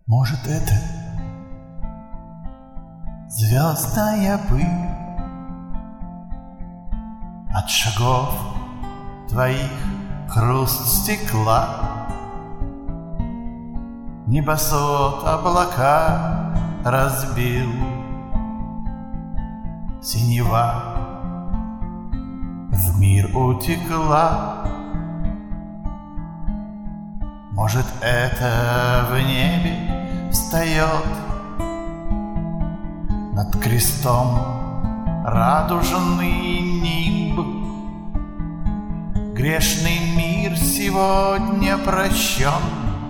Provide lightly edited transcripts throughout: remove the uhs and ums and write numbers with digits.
Может, это звездная пыль от шагов твоих, хруст стекла, небосвод облака разбил, синева в мир утекла. Может, это в небе встает над крестом радужный нимб. Грешный мир сегодня прощен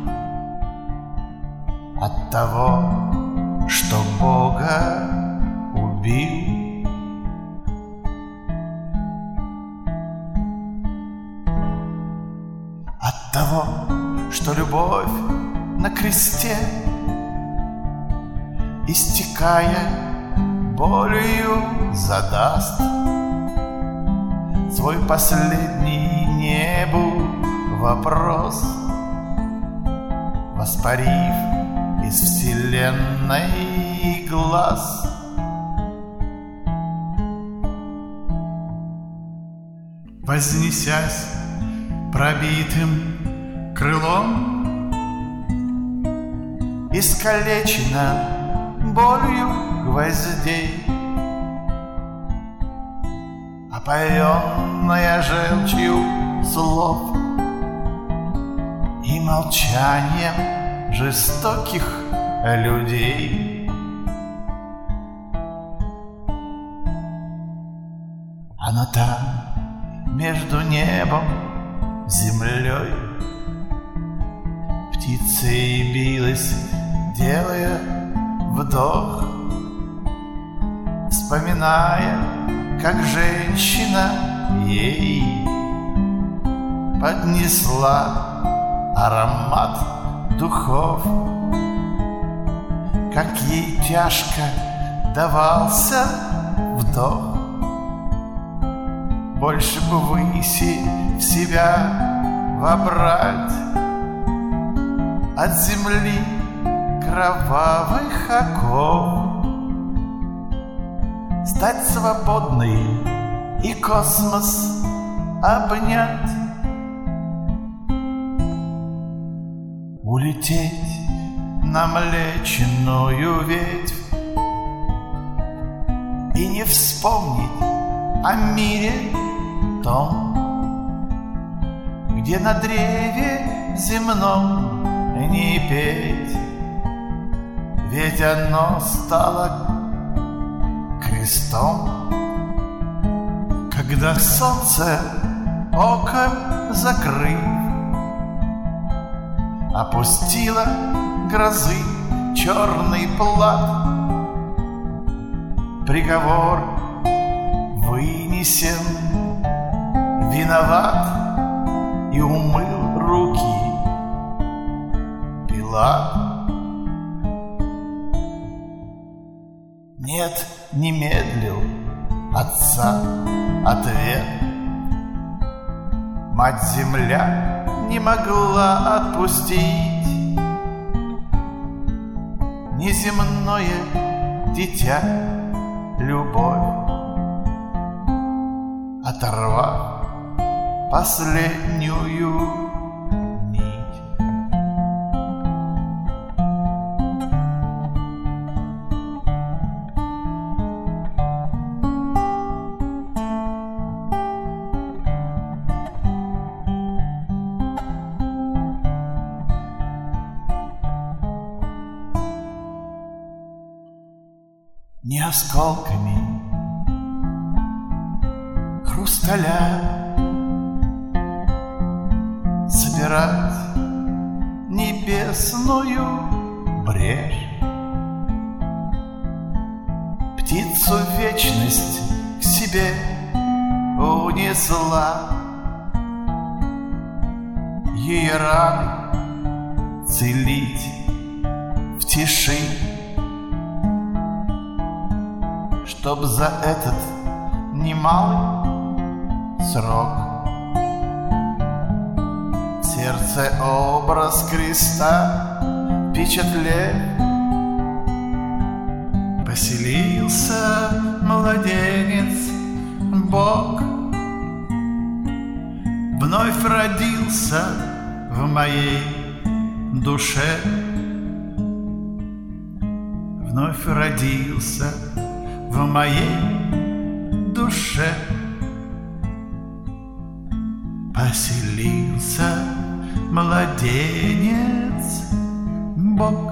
от того, что Бога убил. От того, что любовь на кресте, истекая болью, задаст свой последний небу вопрос, воспарив из вселенной глаз. Вознесясь пробитым крылом, искалечена болью гвоздей, опоенная желчью слов и молчанием жестоких людей. Она там, между небом и землей, птицей билась, делая вдох, вспоминая, как женщина ей поднесла аромат духов, как ей тяжко давался вдох. Больше бы выси в себя вобрать от земли кровавых оков, стать свободной и космос обнять, улететь на млечную ветвь и не вспомнить о мире том, где на древе земном не петь, ведь оно стало крестом. Когда солнце, око закрыв, опустило грозы черный плат, приговор вынесен, виноват и умыл руки Пилат. Нет, не медлил отца ответ. Мать-земля не могла отпустить неземное дитя, любовь, оторвав последнюю нить. Не осколками хрусталя собирать небесную брешь, птицу вечность к себе унесла, ее раны целить в тиши, чтоб за этот немалый срок в сердце образ креста впечатлев. Поселился младенец Бог, вновь родился в моей душе, вновь родился в моей душе. Поселился младенец Бог.